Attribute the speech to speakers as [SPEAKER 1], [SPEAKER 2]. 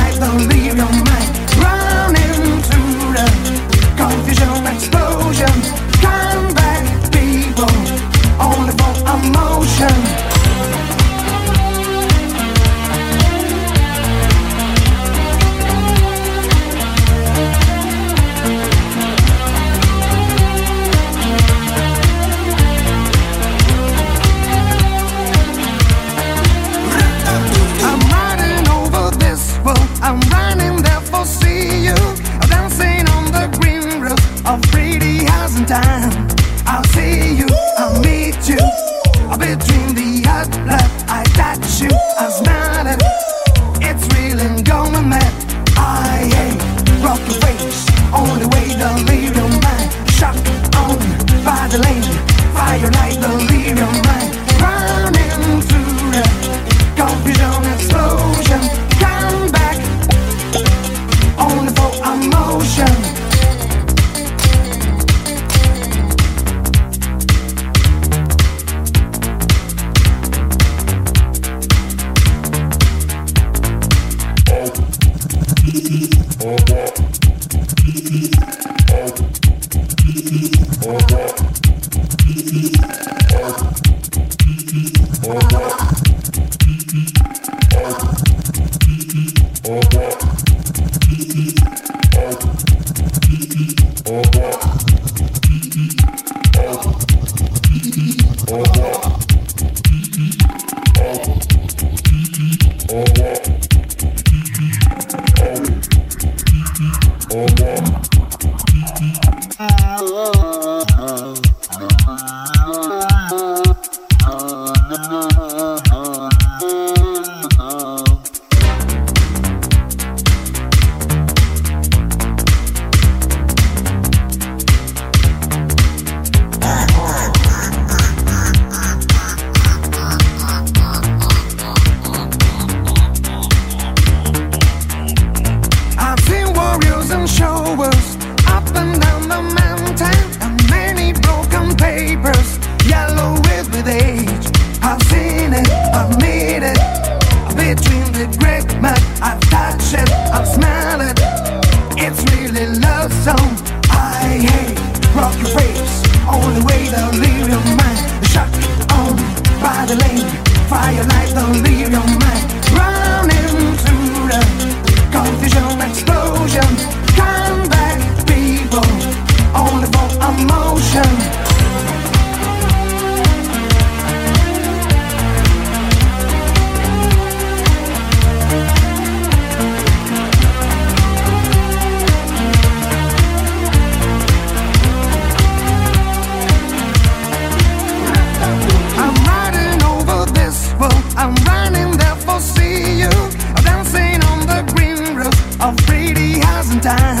[SPEAKER 1] life, don't leave your mind. Run into the confusion, explosion. Come back, people, only for emotion. I'm running there for see you, dancing on the green roof of pretty house in town. I'll see you, I'll meet you, between the hot blood. I touch you, I smell it. It's really going mad. I hate rock your face, only way to leave your mind. Shock on by the lane, fire light to leave your mind. Running through the confusion, explosion. Come back, only for emotion. I'm running there for see you, dancing on the green roof of pretty house in town.